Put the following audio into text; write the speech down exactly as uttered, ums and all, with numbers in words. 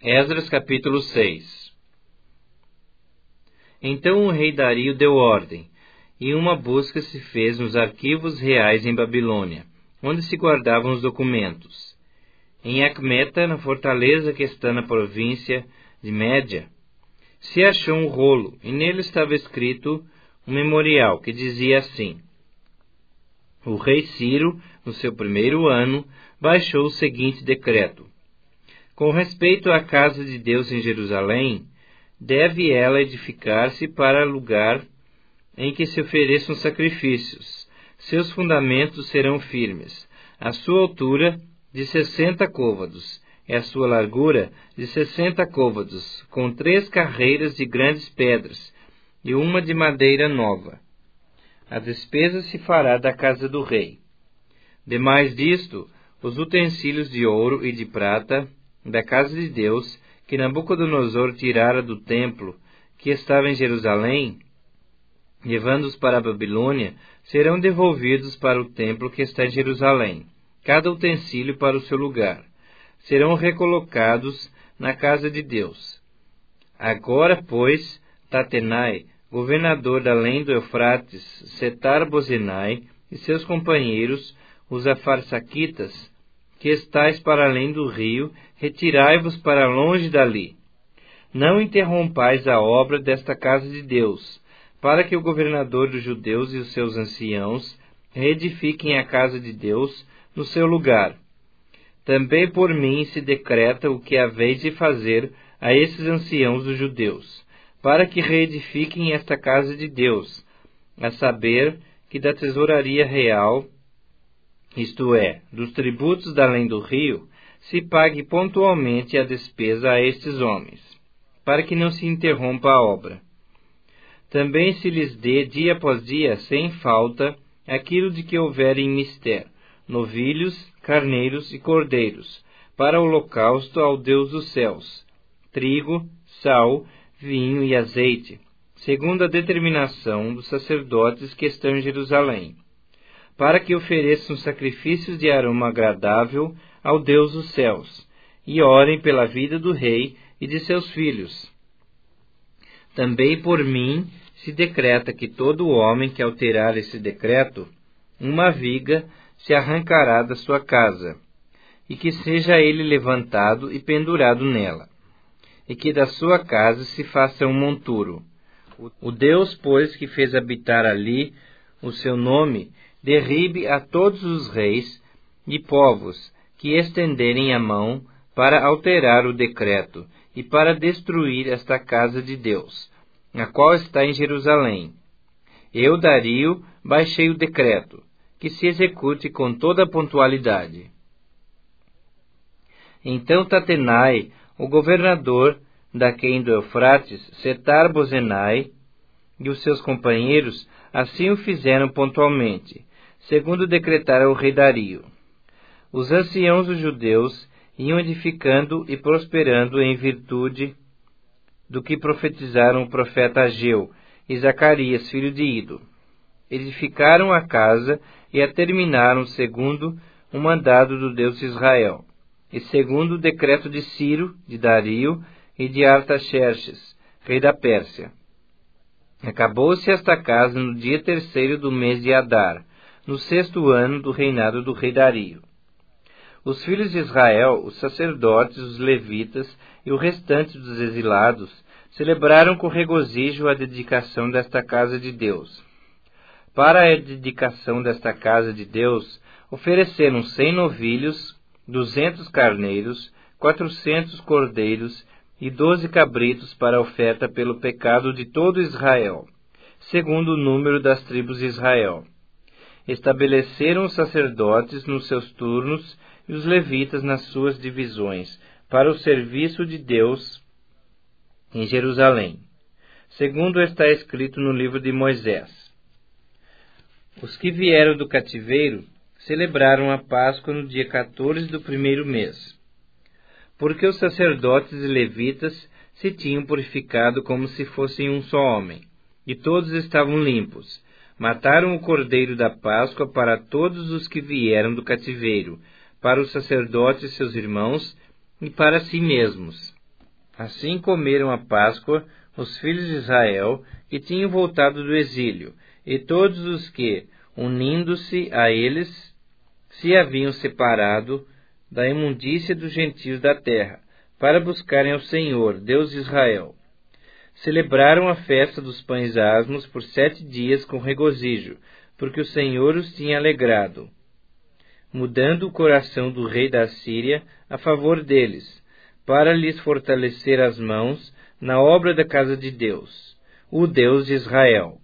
Esdras capítulo seis. Então o rei Dario deu ordem, e uma busca se fez nos arquivos reais em Babilônia, onde se guardavam os documentos. Em Acmeta, na fortaleza que está na província de Média, se achou um rolo, e nele estava escrito um memorial que dizia assim: O rei Ciro, no seu primeiro ano, baixou o seguinte decreto: Com respeito à casa de Deus em Jerusalém, deve ela edificar-se para lugar em que se ofereçam sacrifícios. Seus fundamentos serão firmes. A sua altura de sessenta côvados, e a sua largura de sessenta côvados, com três carreiras de grandes pedras, e uma de madeira nova. A despesa se fará da casa do rei. Demais disto, os utensílios de ouro e de prata da casa de Deus, que Nabucodonosor tirara do templo que estava em Jerusalém, levando-os para a Babilônia, serão devolvidos para o templo que está em Jerusalém, cada utensílio para o seu lugar. Serão recolocados na casa de Deus. Agora, pois, Tatenai, governador da além do Eufrates, Setar-Bozenai e seus companheiros, os afarsaquitas, que estáis para além do rio, retirai-vos para longe dali. Não interrompais a obra desta casa de Deus, para que o governador dos judeus e os seus anciãos reedifiquem a casa de Deus no seu lugar. Também por mim se decreta o que haveis de fazer a esses anciãos dos judeus, para que reedifiquem esta casa de Deus, a saber, que da tesouraria real, isto é, dos tributos da além do rio, se pague pontualmente a despesa a estes homens, para que não se interrompa a obra. Também se lhes dê dia após dia, sem falta, aquilo de que houver em mister, novilhos, carneiros e cordeiros, para o holocausto ao Deus dos céus, trigo, sal, vinho e azeite, segundo a determinação dos sacerdotes que estão em Jerusalém, para que ofereçam sacrifícios de aroma agradável ao Deus dos céus, e orem pela vida do rei e de seus filhos. Também por mim se decreta que todo homem que alterar esse decreto, uma viga se arrancará da sua casa, e que seja ele levantado e pendurado nela, e que da sua casa se faça um monturo. O Deus, pois, que fez habitar ali o seu nome, derribe a todos os reis e povos que estenderem a mão para alterar o decreto e para destruir esta casa de Deus, a qual está em Jerusalém. Eu, Dario, baixei o decreto, que se execute com toda a pontualidade. Então Tatenai, o governador daquém do Eufrates, Setar-Bozenai, e os seus companheiros assim o fizeram pontualmente, segundo decretara o rei Dario. Os anciãos dos judeus iam edificando e prosperando em virtude do que profetizaram o profeta Ageu e Zacarias, filho de Ido. Edificaram a casa e a terminaram segundo o mandado do Deus de Israel, e segundo o decreto de Ciro, de Dario e de Artaxerxes, rei da Pérsia. Acabou-se esta casa no dia terceiro do mês de Adar, no sexto ano do reinado do rei Dario. Os filhos de Israel, os sacerdotes, os levitas e o restante dos exilados celebraram com regozijo a dedicação desta casa de Deus. Para a dedicação desta casa de Deus, ofereceram cem novilhos, duzentos carneiros, quatrocentos cordeiros e doze cabritos para a oferta pelo pecado de todo Israel, segundo o número das tribos de Israel. Estabeleceram os sacerdotes nos seus turnos e os levitas nas suas divisões, para o serviço de Deus em Jerusalém, segundo está escrito no livro de Moisés. Os que vieram do cativeiro celebraram a Páscoa no dia quatorze do primeiro mês, porque os sacerdotes e levitas se tinham purificado como se fossem um só homem, e todos estavam limpos. Mataram o cordeiro da Páscoa para todos os que vieram do cativeiro, para os sacerdotes e seus irmãos, e para si mesmos. Assim comeram a Páscoa os filhos de Israel que tinham voltado do exílio, e todos os que, unindo-se a eles, se haviam separado da imundícia dos gentios da terra, para buscarem ao Senhor, Deus de Israel. Celebraram a festa dos pães asmos por sete dias com regozijo, porque o Senhor os tinha alegrado, mudando o coração do rei da Síria a favor deles, para lhes fortalecer as mãos na obra da casa de Deus, o Deus de Israel.